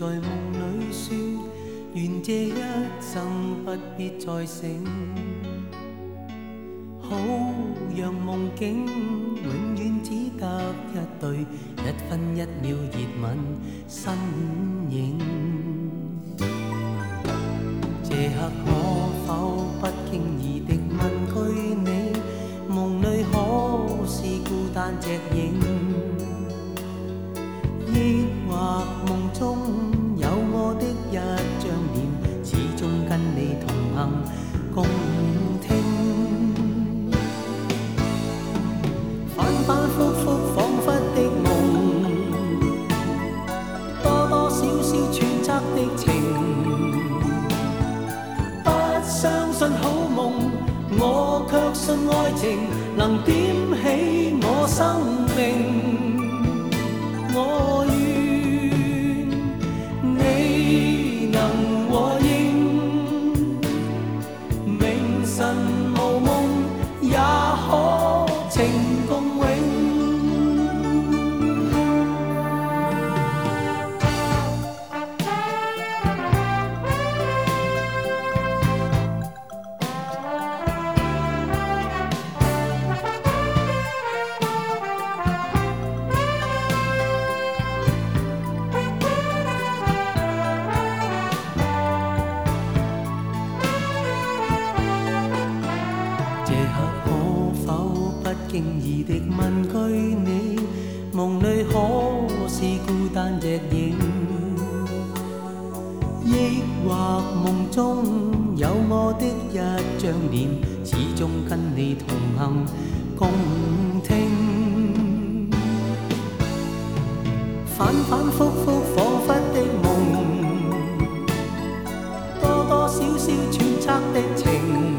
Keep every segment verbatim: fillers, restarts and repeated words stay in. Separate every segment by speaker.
Speaker 1: 在夢裏說，願這一生不必再醒，好讓夢境永遠只得一對，一分一秒熱吻身影。這刻可否不經意的問句你，夢裏可是孤單隻影，抑或夢中有我的一張臉，始終跟你同行共聽。反反覆覆彷彿的夢，多多少少揣測的情，不相信好夢，我卻信愛情能點起我生命。我願你能和應，明晨無夢也可情共永。經意的問句你，夢裏可是孤單隻影，抑或夢中有我的一張臉，始終跟你同行共聽。反反覆覆彷彿的夢，多多少少揣測的情，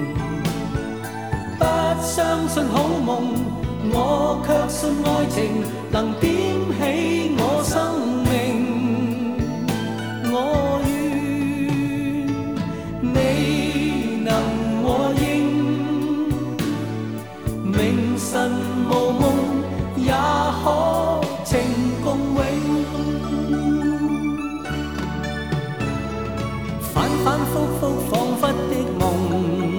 Speaker 1: 相信好夢，我卻信愛情能點起我生命。我願你能和應，明晨無夢也可情共永。反反覆覆彷彿的夢，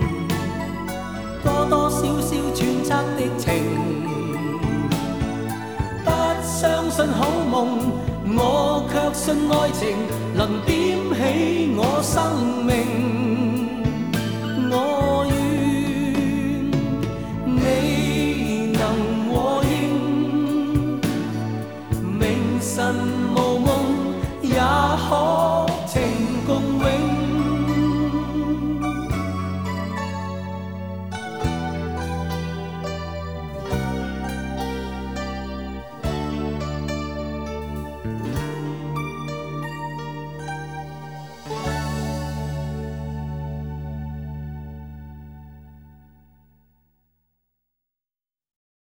Speaker 1: 多多少少揣測的情，不相信好夢，我卻信愛情能點起我生命。